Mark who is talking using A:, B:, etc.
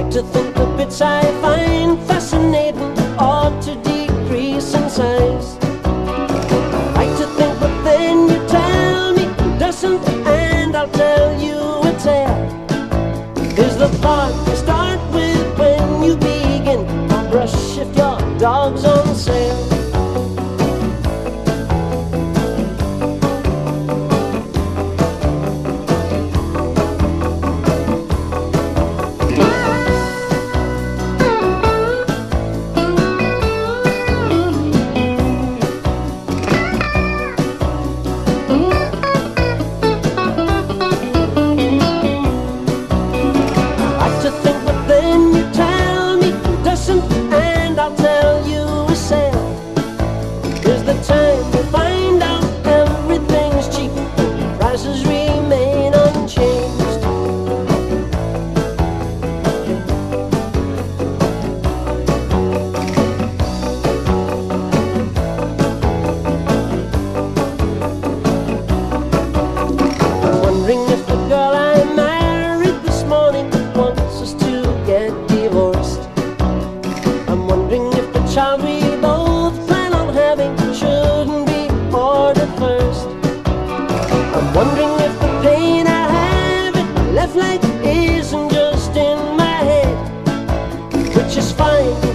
A: like to think the bits I find fascinating ought to decrease in size. I like to think, but then you tell me it doesn't, and I'll tell you a tale. Is the part you start with when you begin, or brush if your dog's on sale. Child we both plan on having shouldn't be ordered first. I'm wondering if the pain I have it left like isn't just in my head, which is fine.